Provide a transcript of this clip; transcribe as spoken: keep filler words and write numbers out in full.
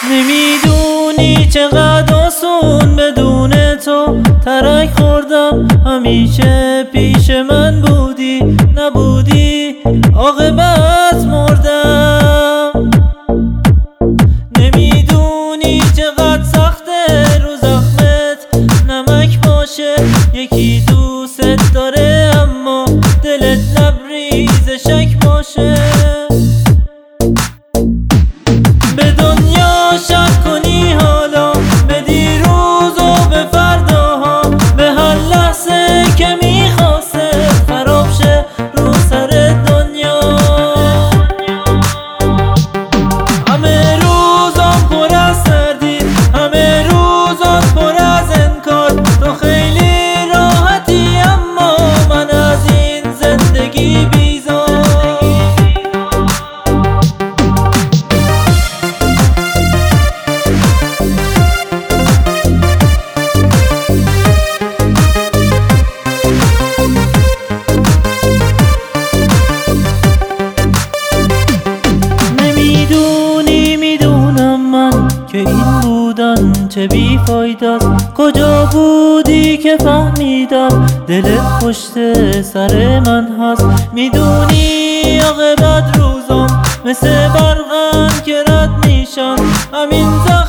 نمیدونی چقدر آسون بدون تو ترک خوردم، همیشه پیش من بودی، نبودی عاقبت مردم. نمیدونی چقدر سخته رو زخمت نمک باشه، یکی دوست داره اما دلت لبریز شک باشه. به دنیا شک کنی حالا، به دیروز و به فرداها، به هر لحظه که میخواسته خراب شه رو سر دنیا. همه روزان پر از تردید، همه روزان پر از انکار، تو خیلی راحتی اما من از این زندگی بیزار. که این بودن چه بیفایداست، کجا بودی که فهمیدم دلت پشت سر من هست. میدونی عاقبت روزم مثل برقن که رد میشن، همین زمان